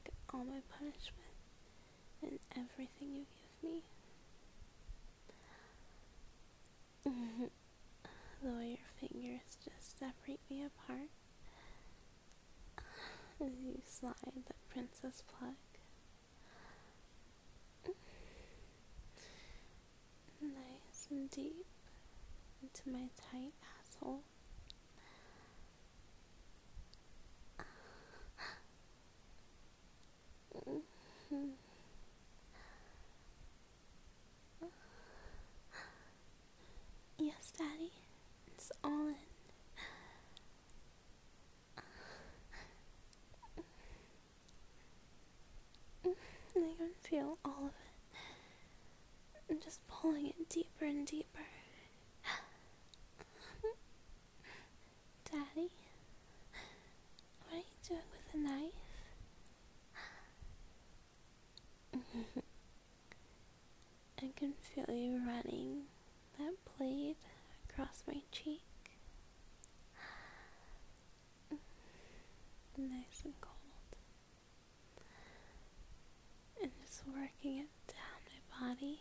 take all my punishment and everything you give me. The way your fingers just separate me apart as you slide that princess plug nice and deep into my tight asshole. Yes, Daddy, it's all in. And I can feel all of it. I'm just pulling it deeper and deeper. Daddy, what are you doing with a knife? I can feel you running that blade across my cheek. Nice and cold. And just working it down my body.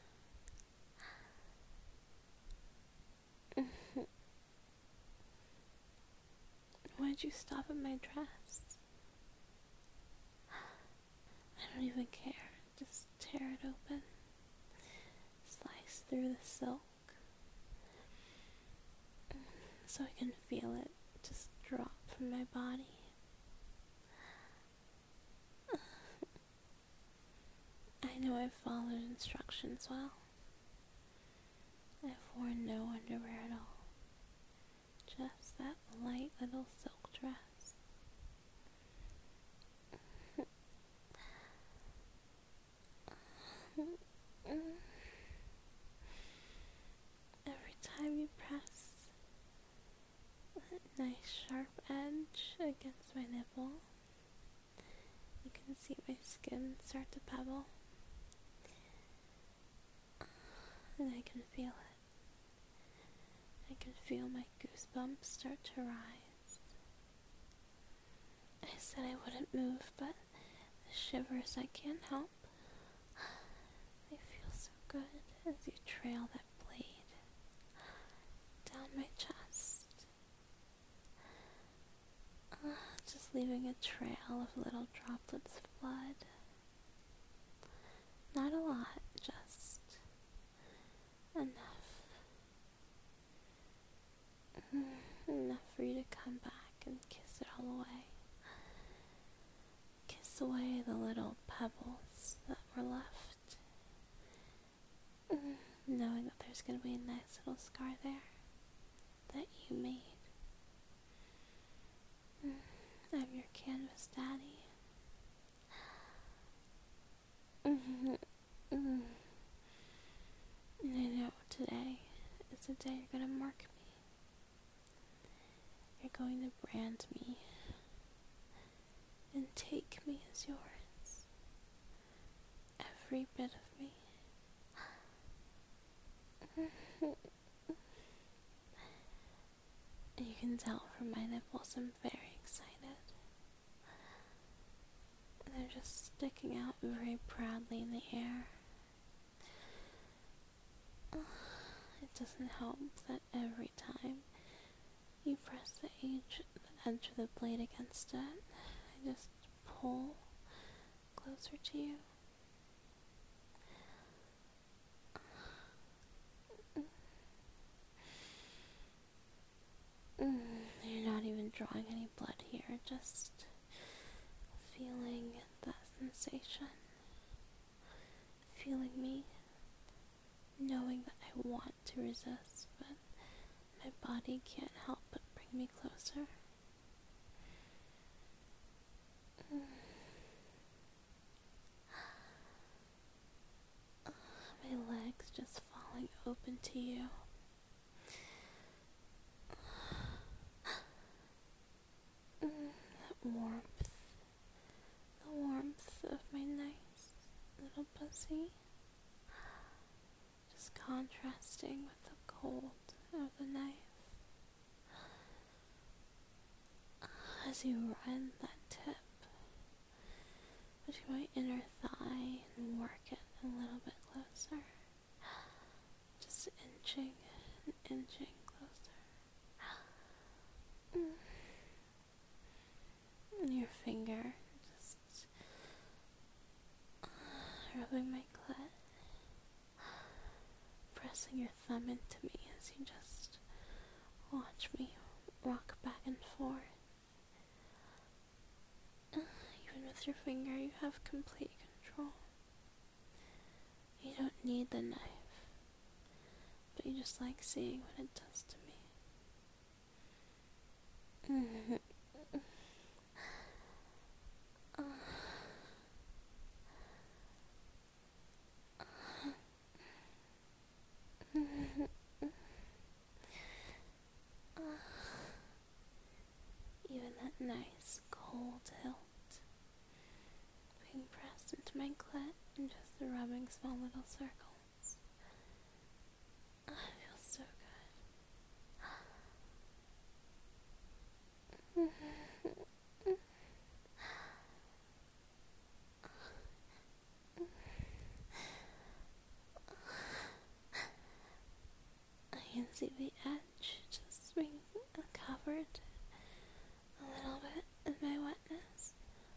Why'd you stop at my dress? I don't even care. Just tear it open. Slice through the silk. So I can feel it just drop from my body. I know I've followed instructions well. I've worn no underwear at all. Just that light little silk dress. Every time you press that nice sharp edge against my nipple, you can see my skin start to pebble. And I can feel it. I can feel my goosebumps start to rise. I said I wouldn't move, but the shivers I can't help. They feel so good as you trail that blade down my chest. Just leaving a trail of little droplets of blood. Not a lot, just enough. Enough for you to come back and kiss it all away. Kiss away the little pebbles that were left. Knowing that there's going to be a nice little scar there that you made. I'm your canvas daddy. And I know today is the day you're going to mark me. You're going to brand me and take me as yours. Every bit of me. You can tell from my nipples I'm very excited. They're just sticking out very proudly in the air. It doesn't help that every time you press the edge of the blade against it, I just pull closer to you. You're not even drawing any blood here, just feeling that sensation. Feeling me, knowing that I want to resist, but my body can't help but bring me closer. My legs just falling open to you. That warmth, the warmth of my nice little pussy, just contrasting with the cold of the knife. As you run that tip to my inner thigh and work it a little bit closer. Just inching and inching closer. And your finger just rubbing my clit. Pressing your thumb into me as you just watch me rock back and forth. Even with your finger, you have complete control. You don't need the knife, but you just like seeing what it does to me. Even that nice cold hilt being pressed into my clit and just rubbing small little circles. It feels so good. I can see the edge just being covered a little bit in my wetness.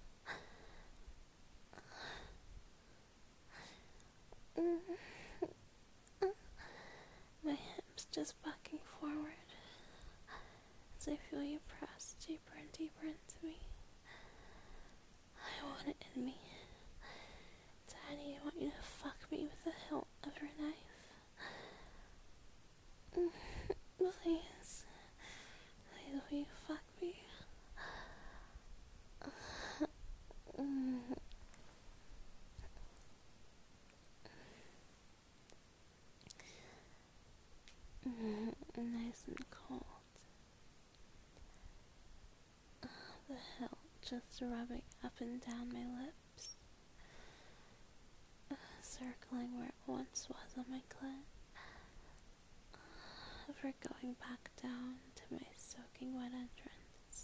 My hips just bucking forward as I feel you press deeper and deeper into me. I want it in me. Daddy, I want you to fuck me with the hilt of your knife. Please. Please, will you fuck me? Nice and cold. The hilt just rubbing up and down my lips, circling where it once was on my clit, before going back down to my soaking wet entrance.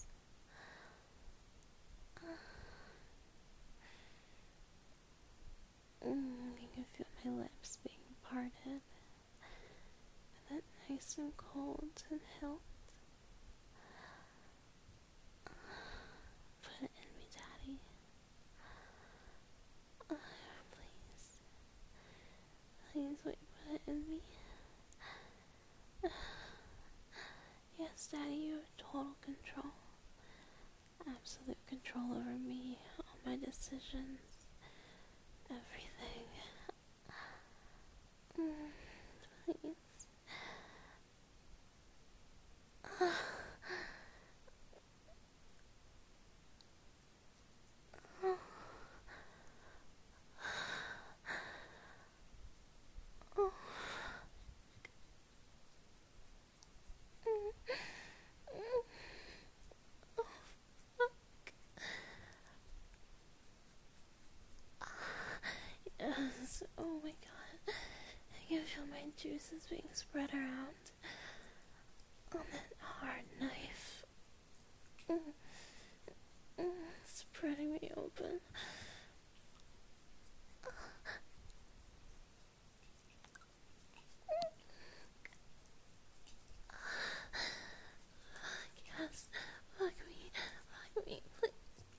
You can feel my lips being parted by that nice and cold and hilt. Put it in me, Daddy. Please. Please, will you put it in me? Yes, Daddy, you have total control. Absolute control over me, all my decisions, everything. Please. Yes, oh my god. I can feel my juices being spread around on that hard knife. Spreading me open. Yes, fuck me, please.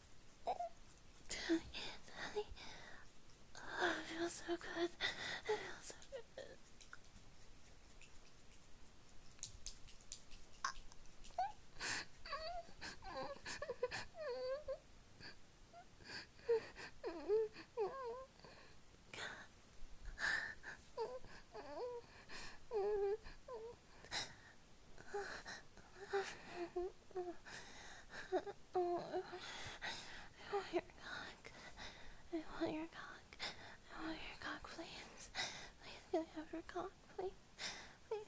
Daddy. Oh, it feels so good. It feels so good. Oh, I want your cock. I want your cock. I want your cock, please. Please, can I have your cock, please? Please.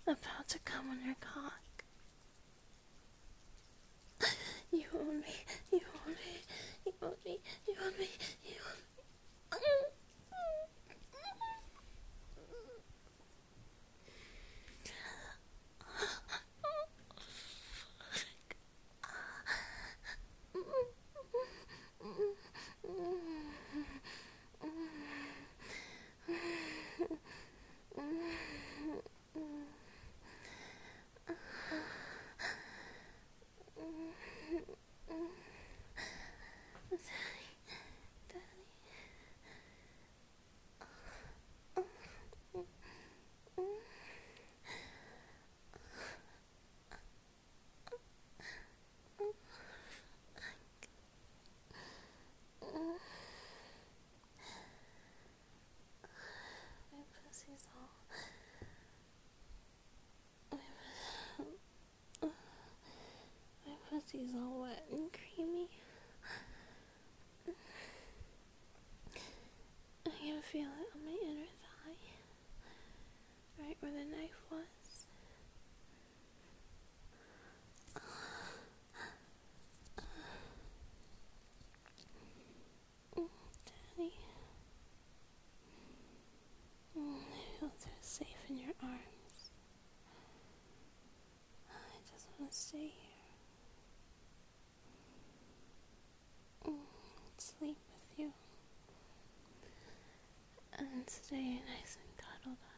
about to come on your cock. You own me, you own me, you own me, you own me, you own me. My pussy's all wet and creamy. I can feel it on my inner thigh, right where the knife was. Daddy, I feel so safe in your arms. I just want to stay here and sleep with you and stay nice and cuddled up.